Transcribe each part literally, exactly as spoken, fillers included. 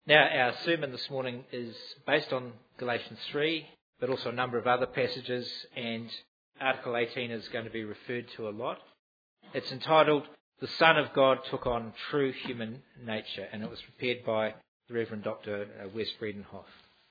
Now, our sermon this morning is based on Galatians three, but also a number of other passages, and Article eighteen is going to be referred to a lot. It's entitled, "The Son of God Took on True Human Nature," and it was prepared by the Reverend Doctor Wes Bredenhoff.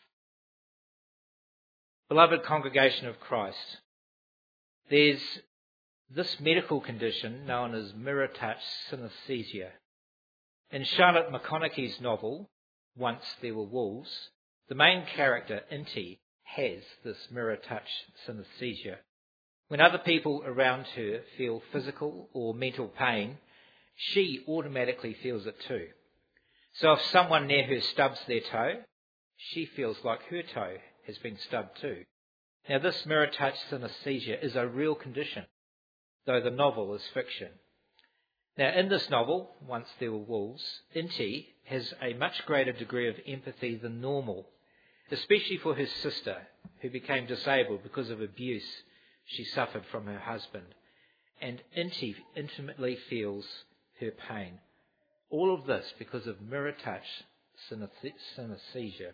Beloved congregation of Christ, there's this medical condition known as mirror touch synesthesia. In Charlotte McConaughey's novel, Once There Were Wolves, the main character, Inti, has this mirror touch synesthesia. When other people around her feel physical or mental pain, she automatically feels it too. So if someone near her stubs their toe, she feels like her toe has been stubbed too. Now this mirror touch synesthesia is a real condition, though the novel is fiction. Now in this novel, Once There Were Wolves, Inti has a much greater degree of empathy than normal, especially for his sister, who became disabled because of abuse she suffered from her husband. And Inti intimately feels her pain. All of this because of mirror touch synesthesia.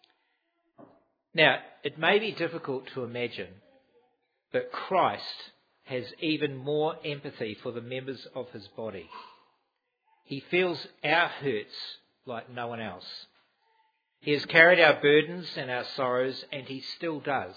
Now, it may be difficult to imagine, but Christ has even more empathy for the members of his body. He feels our hurts like no one else. He has carried our burdens and our sorrows, and he still does.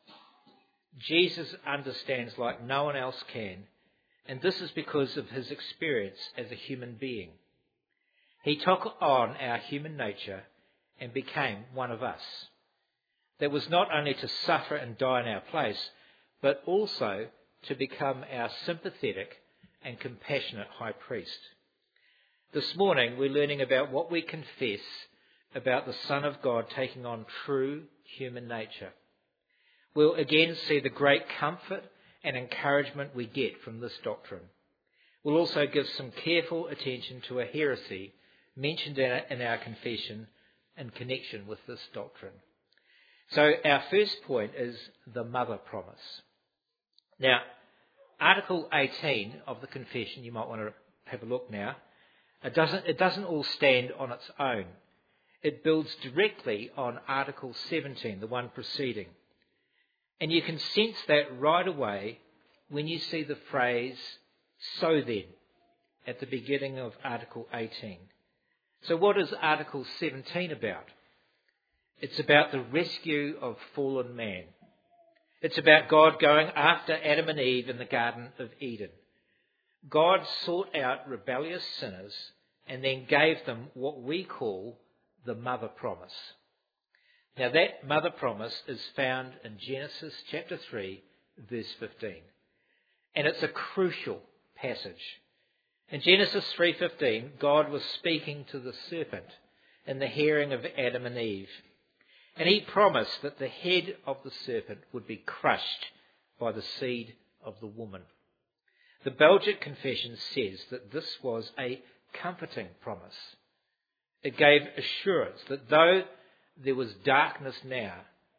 Jesus understands like no one else can, and this is because of his experience as a human being. He took on our human nature and became one of us. That was not only to suffer and die in our place, but also to become our sympathetic and compassionate high priest. This morning we're learning about what we confess about the Son of God taking on true human nature. We'll again see the great comfort and encouragement we get from this doctrine. We'll also give some careful attention to a heresy mentioned in our confession in connection with this doctrine. So our first point is the mother promise. Now, Article eighteen of the confession, you might want to have a look now, it doesn't, it doesn't all stand on its own. It builds directly on Article seventeen, the one preceding. And you can sense that right away when you see the phrase, "so then," at the beginning of Article eighteen. So what is Article seventeen about? It's about the rescue of fallen man. It's about God going after Adam and Eve in the Garden of Eden. God sought out rebellious sinners and then gave them what we call the mother promise. Now that mother promise is found in Genesis chapter three, verse fifteen. And it's a crucial passage. In Genesis three fifteen, God was speaking to the serpent in the hearing of Adam and Eve. And he promised that the head of the serpent would be crushed by the seed of the woman. The Belgic Confession says that this was a comforting promise. It gave assurance that though there was darkness now,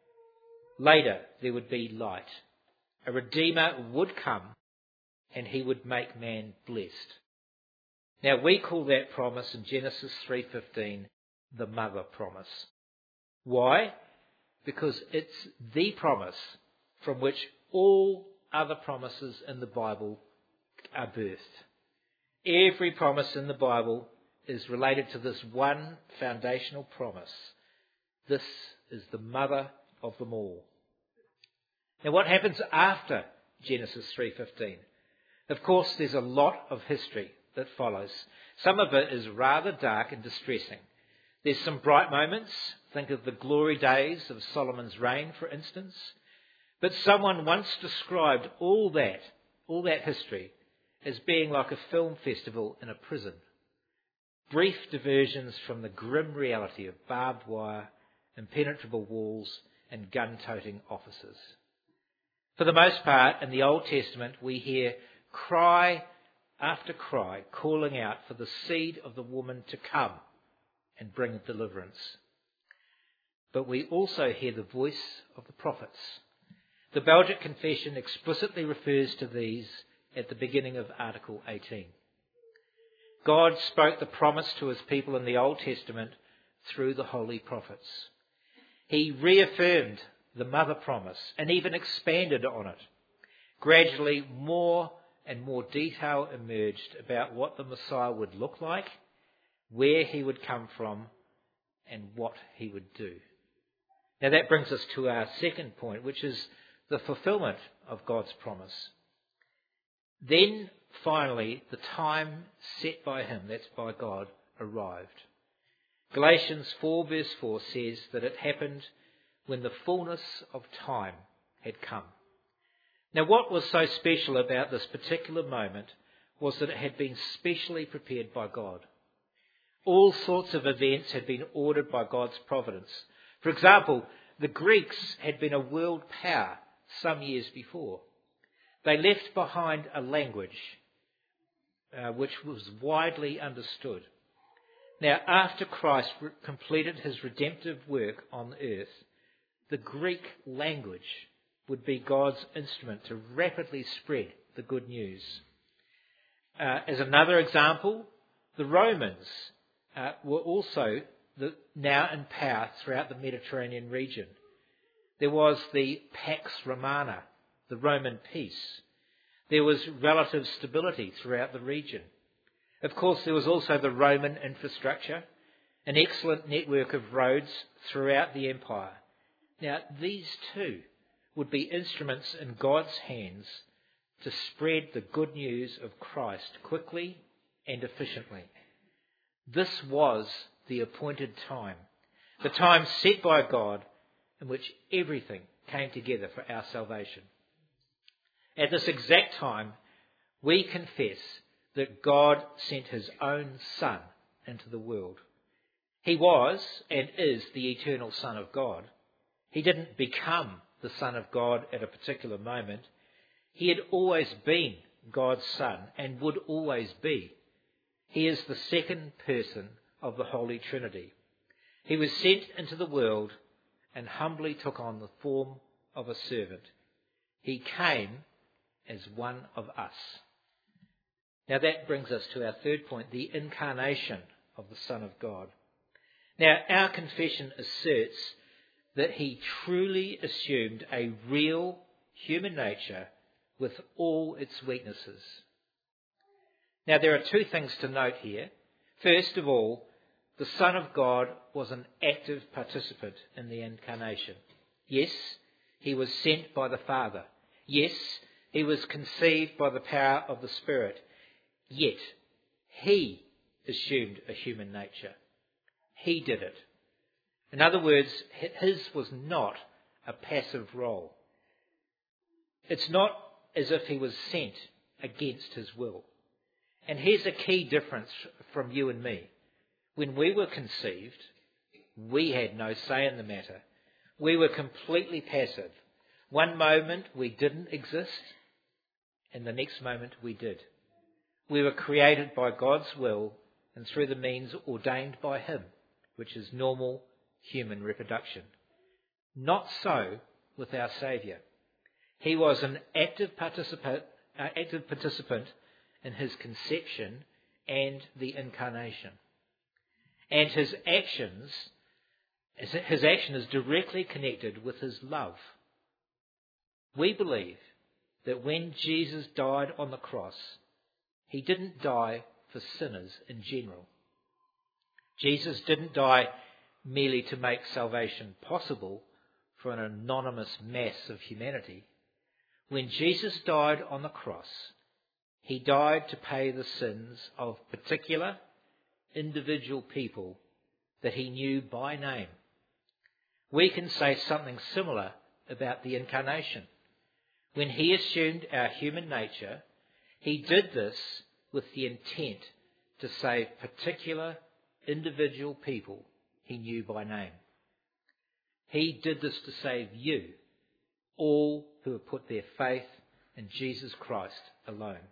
later there would be light. A Redeemer would come and he would make man blessed. Now we call that promise in Genesis three fifteen the mother promise. Why? Because it's the promise from which all other promises in the Bible are birthed. Every promise in the Bible is related to this one foundational promise. This is the mother of them all. Now what happens after Genesis three fifteen? Of course, there's a lot of history that follows. Some of it is rather dark and distressing. There's some bright moments. Think of the glory days of Solomon's reign, for instance. But someone once described all that, all that history, as being like a film festival in a prison. Brief diversions from the grim reality of barbed wire, impenetrable walls, and gun-toting officers. For the most part, in the Old Testament, we hear cry after cry calling out for the seed of the woman to come and bring deliverance. But we also hear the voice of the prophets. The Belgic Confession explicitly refers to these at the beginning of Article eighteen. God spoke the promise to his people in the Old Testament through the holy prophets. He reaffirmed the mother promise and even expanded on it. Gradually, more and more detail emerged about what the Messiah would look like, where he would come from, and what he would do. Now that brings us to our second point, which is the fulfillment of God's promise. Then, finally, the time set by him, that's by God, arrived. Galatians four verse four says that it happened when the fullness of time had come. Now what was so special about this particular moment was that it had been specially prepared by God. All sorts of events had been ordered by God's providence. For example, the Greeks had been a world power some years before. They left behind a language uh, which was widely understood. Now, after Christ re- completed his redemptive work on earth, the Greek language would be God's instrument to rapidly spread the good news. Uh, as another example, the Romans uh, were also the, now in power throughout the Mediterranean region. There was the Pax Romana, the Roman peace. There was relative stability throughout the region. Of course, there was also the Roman infrastructure, an excellent network of roads throughout the empire. Now, these two would be instruments in God's hands to spread the good news of Christ quickly and efficiently. This was the appointed time, the time set by God in which everything came together for our salvation. At this exact time, we confess that God sent his own Son into the world. He was and is the eternal Son of God. He didn't become the Son of God at a particular moment. He had always been God's Son and would always be. He is the second person of the Holy Trinity. He was sent into the world and humbly took on the form of a servant. He came as one of us. Now that brings us to our third point, the incarnation of the Son of God. Now our confession asserts that he truly assumed a real human nature with all its weaknesses. Now there are two things to note here. First of all, the Son of God was an active participant in the incarnation. Yes, he was sent by the Father. Yes, he was conceived by the power of the Spirit. Yet, he assumed a human nature. He did it. In other words, his was not a passive role. It's not as if he was sent against his will. And here's a key difference from you and me. When we were conceived, we had no say in the matter. We were completely passive. One moment we didn't exist, and the next moment we did. We were created by God's will and through the means ordained by him, which is normal human reproduction. Not so with our Saviour. He was an active participant, uh, active participant in his conception and the incarnation. And his actions, his action is directly connected with his love. We believe that when Jesus died on the cross, he didn't die for sinners in general. Jesus didn't die merely to make salvation possible for an anonymous mass of humanity. When Jesus died on the cross, he died to pay the sins of particular individual people that he knew by name. We can say something similar about the incarnation. When he assumed our human nature, he did this with the intent to save particular individual people he knew by name. He did this to save you, all who have put their faith in Jesus Christ alone.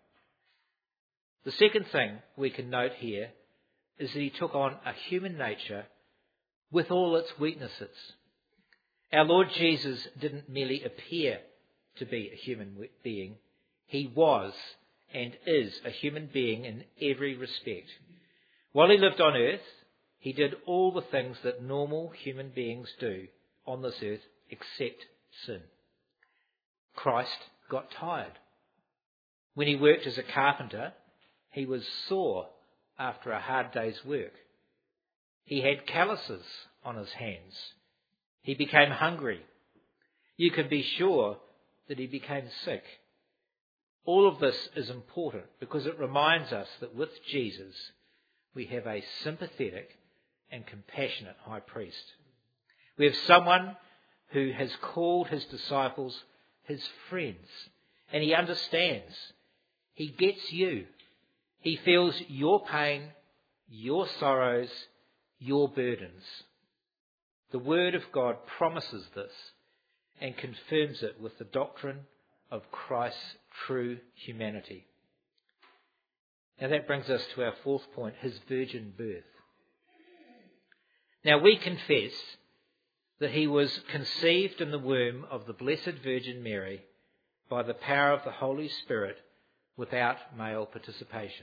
The second thing we can note here is that he took on a human nature with all its weaknesses. Our Lord Jesus didn't merely appear to be a human being. He was and is a human being in every respect. While he lived on earth, He did all the things that normal human beings do on this earth except sin. Christ got tired. When he worked as a carpenter, he was sore after a hard day's work. He had calluses on his hands. He became hungry. You can be sure that he became sick. All of this is important because it reminds us that with Jesus we have a sympathetic and compassionate high priest. We have someone who has called his disciples his friends, and he understands. He gets you. He feels your pain, your sorrows, your burdens. The Word of God promises this and confirms it with the doctrine of Christ's true humanity. Now that brings us to our fourth point, his virgin birth. Now we confess that he was conceived in the womb of the Blessed Virgin Mary by the power of the Holy Spirit without male participation.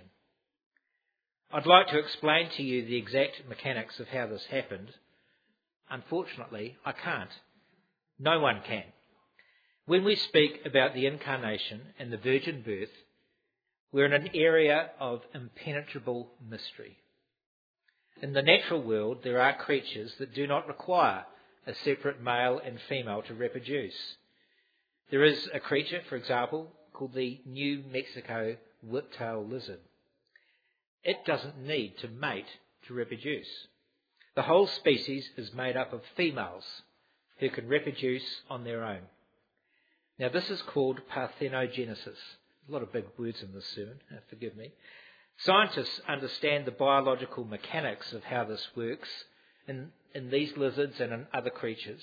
I'd like to explain to you the exact mechanics of how this happened. Unfortunately, I can't. No one can. When we speak about the incarnation and the virgin birth, we're in an area of impenetrable mystery. In the natural world, there are creatures that do not require a separate male and female to reproduce. There is a creature, for example, called the New Mexico whiptail lizard. It doesn't need to mate to reproduce. The whole species is made up of females who can reproduce on their own. Now this is called parthenogenesis. A lot of big words in this sermon, forgive me. Scientists understand the biological mechanics of how this works in, in these lizards and in other creatures.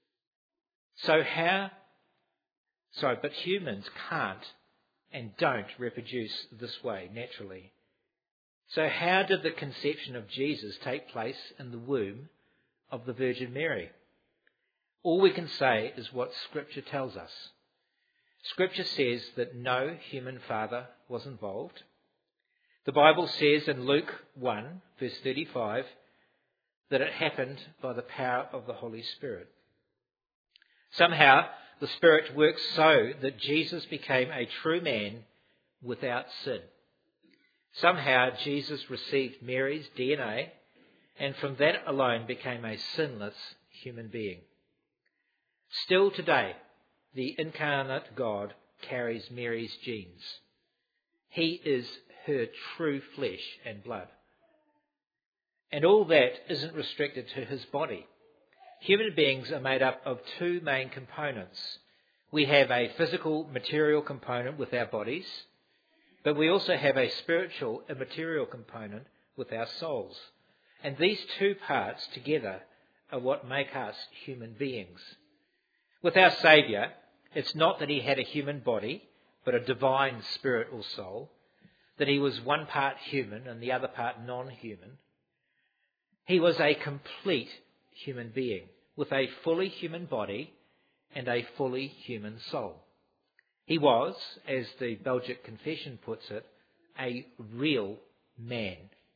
So how, sorry, but humans can't and don't reproduce this way naturally. So how did the conception of Jesus take place in the womb of the Virgin Mary? All we can say is what Scripture tells us. Scripture says that no human father was involved. The Bible says in Luke one, verse thirty-five, that it happened by the power of the Holy Spirit. Somehow, the Spirit works so that Jesus became a true man without sin. Somehow, Jesus received Mary's D N A, and from that alone became a sinless human being. Still today, the incarnate God carries Mary's genes. He is her true flesh and blood. And all that isn't restricted to his body. Human beings are made up of two main components. We have a physical, material component with our bodies, but we also have a spiritual, immaterial component with our souls. And these two parts together are what make us human beings. With our Saviour, it's not that he had a human body, but a divine spirit or soul, that he was one part human and the other part non-human. He was a complete human being with a fully human body and a fully human soul. He was, as the Belgic Confession puts it, a real man.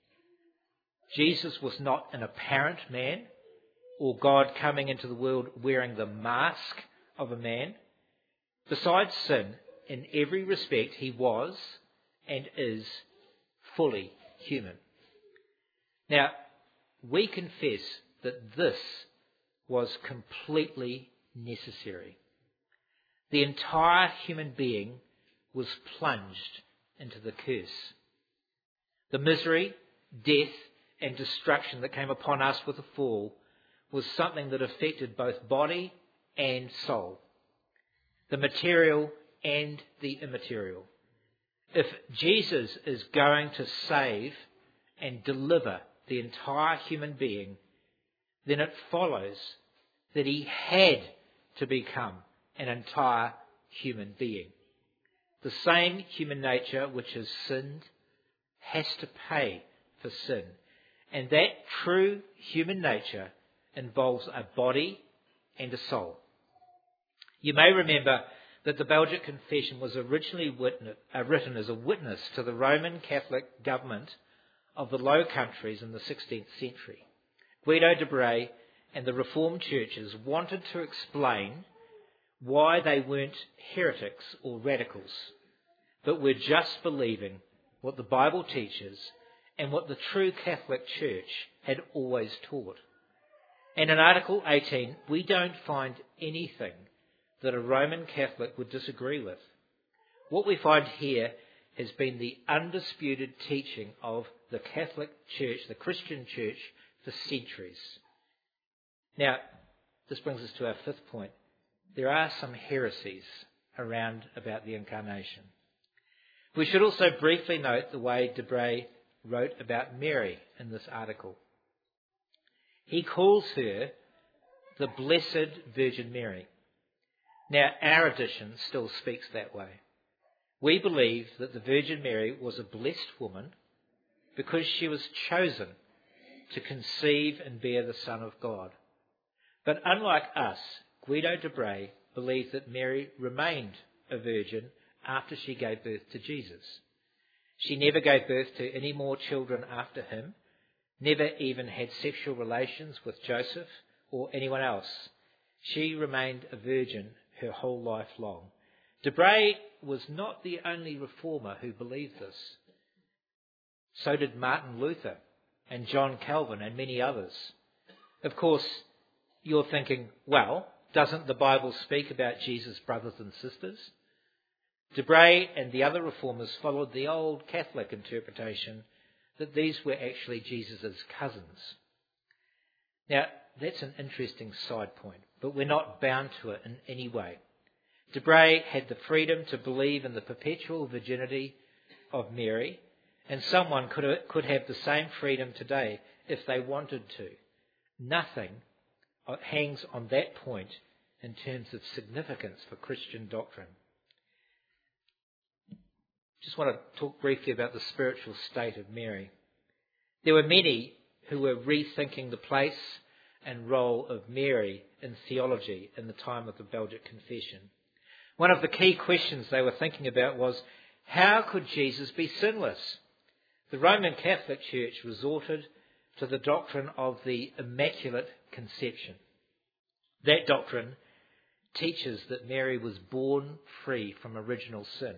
Jesus was not an apparent man or God coming into the world wearing the mask of a man. Besides sin, in every respect, he was and is fully human. Now, we confess that this was completely necessary. The entire human being was plunged into the curse. The misery, death, and destruction that came upon us with the fall was something that affected both body and soul, the material and the immaterial. If Jesus is going to save and deliver the entire human being, then it follows that he had to become an entire human being. The same human nature which has sinned has to pay for sin. And that true human nature involves a body and a soul. You may remember that the Belgic Confession was originally witness, uh, written as a witness to the Roman Catholic government of the Low Countries in the sixteenth century. Guido de Brès and the Reformed churches wanted to explain why they weren't heretics or radicals, but were just believing what the Bible teaches and what the true Catholic Church had always taught. And in Article eighteen, we don't find anything that a Roman Catholic would disagree with. What we find here has been the undisputed teaching of the Catholic Church, the Christian Church, for centuries. Now, this brings us to our fifth point. There are some heresies around about the Incarnation. We should also briefly note the way de Brès wrote about Mary in this article. He calls her the Blessed Virgin Mary. Now, our edition still speaks that way. We believe that the Virgin Mary was a blessed woman because she was chosen to conceive and bear the Son of God. But unlike us, Guido de Brès believed that Mary remained a virgin after she gave birth to Jesus. She never gave birth to any more children after him, never even had sexual relations with Joseph or anyone else. She remained a virgin her whole life long. De Brès was not the only reformer who believed this. So did Martin Luther and John Calvin and many others. Of course, you're thinking, well, doesn't the Bible speak about Jesus' brothers and sisters? De Brès and the other reformers followed the old Catholic interpretation that these were actually Jesus' cousins. Now, that's an interesting side point, but we're not bound to it in any way. De Brès had the freedom to believe in the perpetual virginity of Mary, and someone could have, could have the same freedom today if they wanted to. Nothing hangs on that point in terms of significance for Christian doctrine. Just want to talk briefly about the spiritual state of Mary. There were many who were rethinking the place and role of Mary in theology in the time of the Belgic Confession. One of the key questions they were thinking about was, how could Jesus be sinless? The Roman Catholic Church resorted to the doctrine of the Immaculate Conception. That doctrine teaches that Mary was born free from original sin.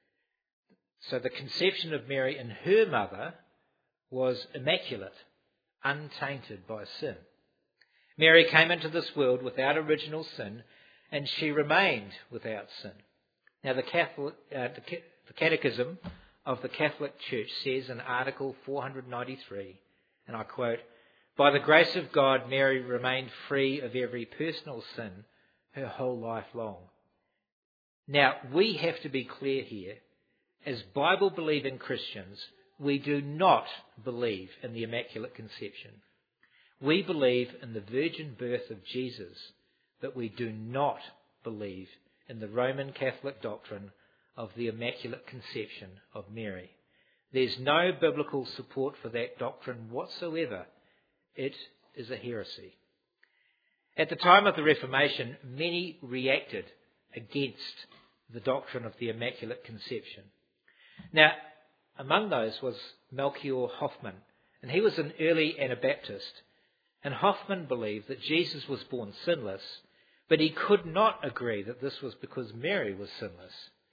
So the conception of Mary in her mother was immaculate, untainted by sin. Mary came into this world without original sin, and she remained without sin. Now, the, Catholic, uh, the, the Catechism of the Catholic Church says in Article four ninety-three, and I quote, "By the grace of God, Mary remained free of every personal sin her whole life long." Now, we have to be clear here. As Bible-believing Christians, we do not believe in the Immaculate Conception. We believe in the virgin birth of Jesus, but we do not believe in the Roman Catholic doctrine of the Immaculate Conception of Mary. There's no biblical support for that doctrine whatsoever. It is a heresy. At the time of the Reformation, many reacted against the doctrine of the Immaculate Conception. Now, among those was Melchior Hoffman, and he was an early Anabaptist. And Hoffman believed that Jesus was born sinless, but he could not agree that this was because Mary was sinless.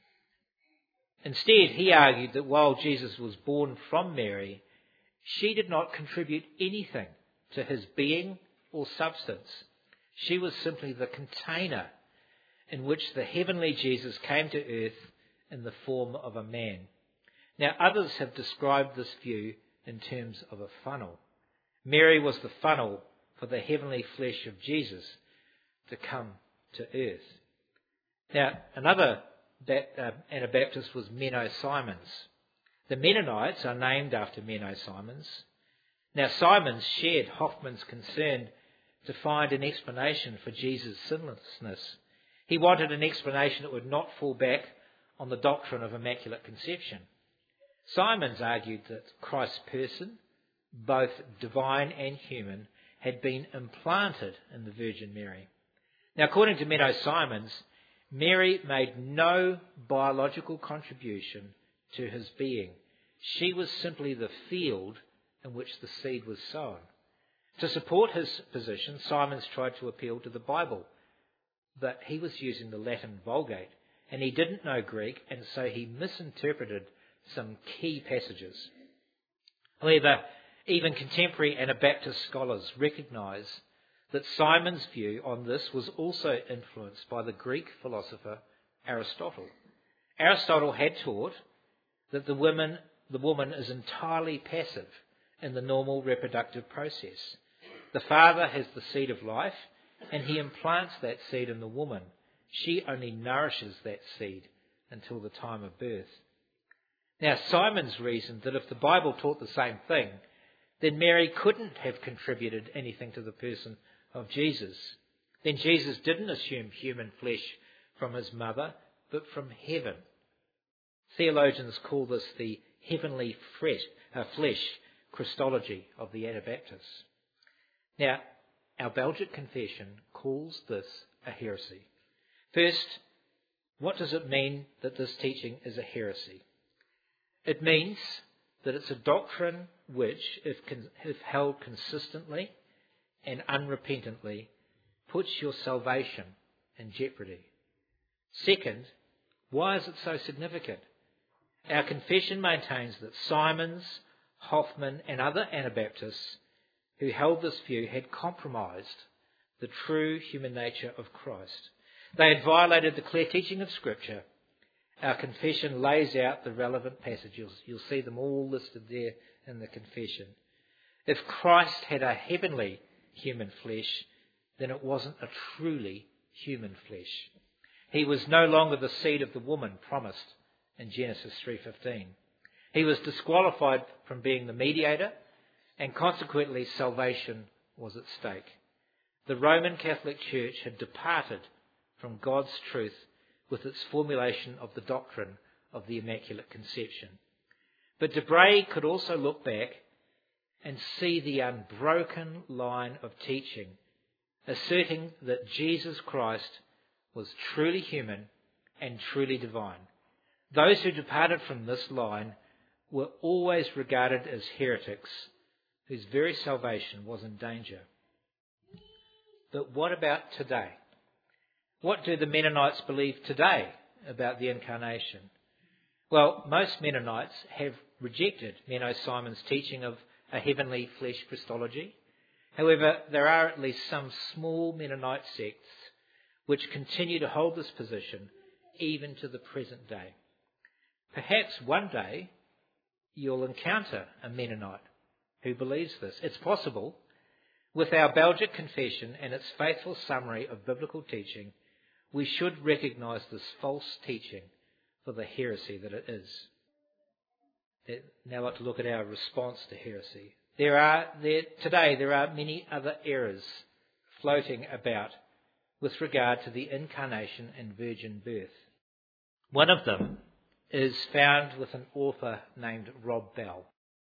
Instead, he argued that while Jesus was born from Mary, she did not contribute anything to his being or substance. She was simply the container in which the heavenly Jesus came to earth in the form of a man. Now, others have described this view in terms of a funnel. Mary was the funnel for the heavenly flesh of Jesus to come to earth. Now, another uh, Anabaptist was Menno Simons. The Mennonites are named after Menno Simons. Now, Simons shared Hoffman's concern to find an explanation for Jesus' sinlessness. He wanted an explanation that would not fall back on the doctrine of Immaculate Conception. Simons argued that Christ's person, both divine and human, had been implanted in the Virgin Mary. Now, according to Menno Simons, Mary made no biological contribution to his being. She was simply the field in which the seed was sown. To support his position, Simons tried to appeal to the Bible, but he was using the Latin Vulgate, and he didn't know Greek, and so he misinterpreted some key passages. However, even contemporary Anabaptist scholars recognise that Simon's view on this was also influenced by the Greek philosopher Aristotle. Aristotle had taught that the woman, the woman is entirely passive in the normal reproductive process. The father has the seed of life, and he implants that seed in the woman. She only nourishes that seed until the time of birth. Now, Simons reasoned that if the Bible taught the same thing, then Mary couldn't have contributed anything to the person of Jesus. Then Jesus didn't assume human flesh from his mother, but from heaven. Theologians call this the heavenly flesh, uh, flesh Christology of the Anabaptists. Now, our Belgic Confession calls this a heresy. First, what does it mean that this teaching is a heresy? It means that it's a doctrine which, if, con- if held consistently and unrepentantly, puts your salvation in jeopardy. Second, why is it so significant? Our confession maintains that Simons, Hoffman and other Anabaptists who held this view had compromised the true human nature of Christ. They had violated the clear teaching of Scripture. Our confession lays out the relevant passages. You'll see them all listed there in the confession. If Christ had a heavenly human flesh, then it wasn't a truly human flesh. He was no longer the seed of the woman promised in Genesis three fifteen. He was disqualified from being the mediator, and consequently salvation was at stake. The Roman Catholic Church had departed from God's truth with its formulation of the doctrine of the Immaculate Conception. But Debray could also look back and see the unbroken line of teaching, asserting that Jesus Christ was truly human and truly divine. Those who departed from this line were always regarded as heretics, whose very salvation was in danger. But what about today? What do the Mennonites believe today about the Incarnation? Well, most Mennonites have rejected Menno Simon's teaching of a heavenly flesh Christology. However, there are at least some small Mennonite sects which continue to hold this position even to the present day. Perhaps one day you'll encounter a Mennonite who believes this. It's possible. With our Belgic Confession and its faithful summary of biblical teaching, we should recognise this false teaching for the heresy that it is. Now I'd like to look at our response to heresy. There are there today there are many other errors floating about with regard to the incarnation and virgin birth. One of them is found with an author named Rob Bell.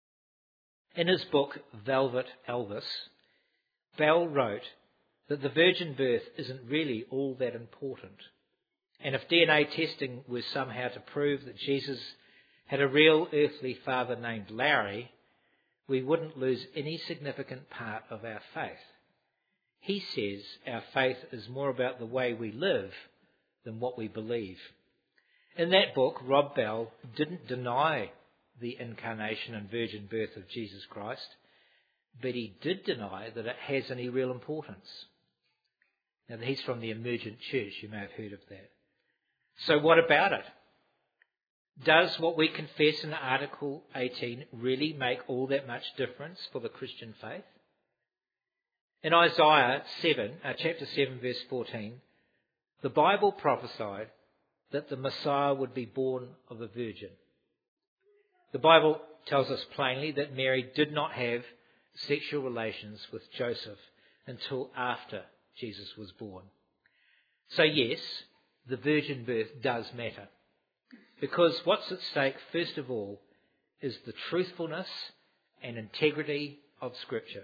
In his book Velvet Elvis, Bell wrote that the virgin birth isn't really all that important. And if D N A testing was somehow to prove that Jesus had a real earthly father named Larry, we wouldn't lose any significant part of our faith. He says our faith is more about the way we live than what we believe. In that book, Rob Bell didn't deny the incarnation and virgin birth of Jesus Christ, but he did deny that it has any real importance. Now, he's from the Emergent Church. You may have heard of that. So what about it? Does what we confess in Article eighteen really make all that much difference for the Christian faith? In Isaiah seven, uh, chapter seven, verse fourteen, the Bible prophesied that the Messiah would be born of a virgin. The Bible tells us plainly that Mary did not have sexual relations with Joseph until after Jesus was born. So yes, the virgin birth does matter. Because what's at stake, first of all, is the truthfulness and integrity of Scripture.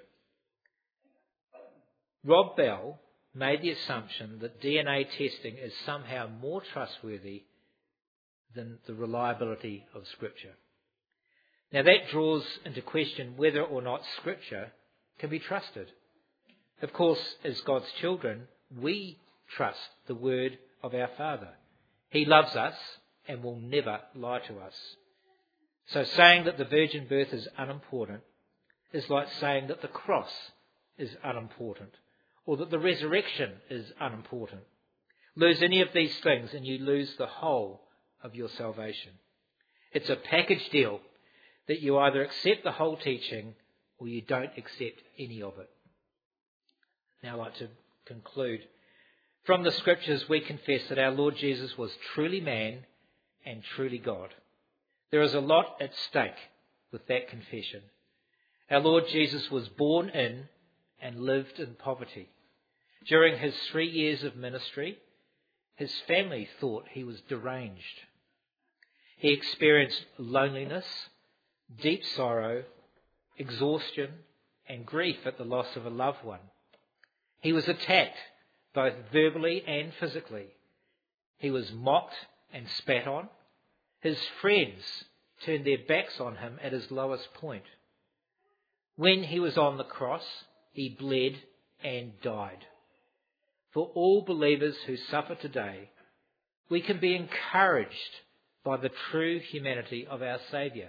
Rob Bell made the assumption that D N A testing is somehow more trustworthy than the reliability of Scripture. Now that draws into question whether or not Scripture can be trusted. Of course, as God's children, we trust the word of our Father. He loves us and will never lie to us. So saying that the virgin birth is unimportant is like saying that the cross is unimportant, or that the resurrection is unimportant. Lose any of these things and you lose the whole of your salvation. It's a package deal that you either accept the whole teaching or you don't accept any of it. Now I'd like to conclude. From the Scriptures we confess that our Lord Jesus was truly man and truly God. There is a lot at stake with that confession. Our Lord Jesus was born in and lived in poverty. During his three years of ministry, his family thought he was deranged. He experienced loneliness, deep sorrow, exhaustion, and grief at the loss of a loved one. He was attacked both verbally and physically. He was mocked and spat on. His friends turned their backs on him at his lowest point. When he was on the cross, he bled and died. For all believers who suffer today, we can be encouraged by the true humanity of our Saviour.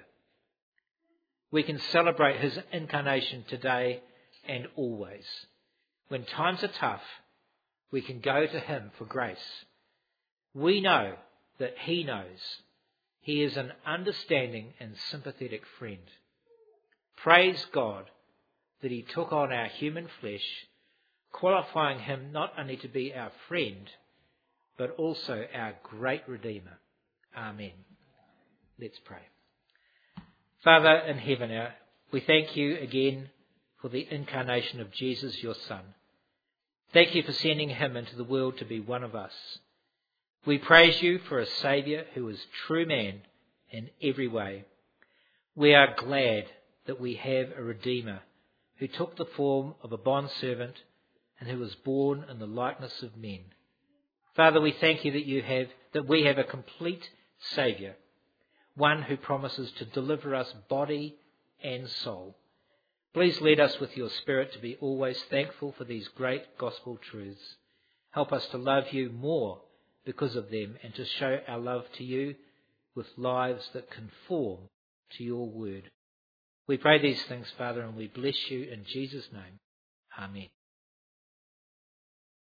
We can celebrate his incarnation today and always. When times are tough, we can go to him for grace. We know that he knows. He is an understanding and sympathetic friend. Praise God that he took on our human flesh, qualifying him not only to be our friend, but also our great Redeemer. Amen. Let's pray. Father in heaven, we thank you again for the incarnation of Jesus, your Son. Thank you for sending him into the world to be one of us. We praise you for a Saviour who is true man in every way. We are glad that we have a Redeemer who took the form of a bondservant and who was born in the likeness of men. Father, we thank you that you have that we have a complete Saviour, one who promises to deliver us body and soul. Please lead us with your Spirit to be always thankful for these great gospel truths. Help us to love you more because of them and to show our love to you with lives that conform to your word. We pray these things, Father, and we bless you in Jesus' name. Amen.